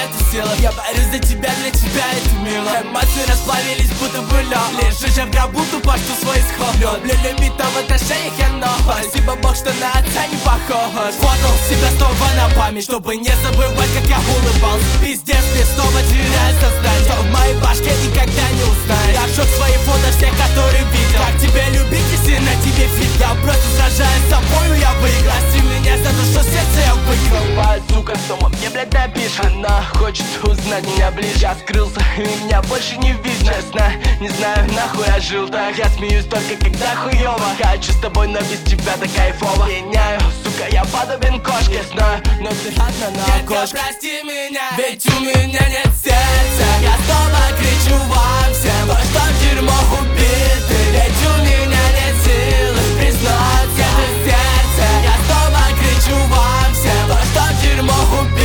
эту силу. Я борюсь за тебя, для тебя это мило. Эмоции расплавились, будто бы лёд. Лежишь в гробу, тупо жду свой исход. Люблю любить, но в отношениях я ног. Спасибо Бог, что на отца не похож. Фотал себя снова на память, чтобы не забывать, как я улыбался. Пиздец, мне снова теряю сознание. Что в моей башке никогда не узнаю. Я сжёг свои фото, все, которые видел. Как тебя любить, если на тебе фит. Я просто сражаюсь с собою, я выиграл. Прости меня за то, что сердце я выиграл. Сука, снова мне, блядь, напишет. Она хочет узнать меня ближе. Я скрылся, и меня больше не видно. Честно, не знаю, нахуй я жил так. Я смеюсь только, когда хуёво. Хочу с тобой, но без тебя так кайфово. Меняю, сука, я подобен кошке. Знаю, но ты одна на окошке. Детка, прости меня, ведь у меня нет сердца. Я снова кричу вам всем, что в дерьмо убиты. Ведь у меня нет силы признаться это сердце. Я снова кричу вам всем, что в дерьмо убиты.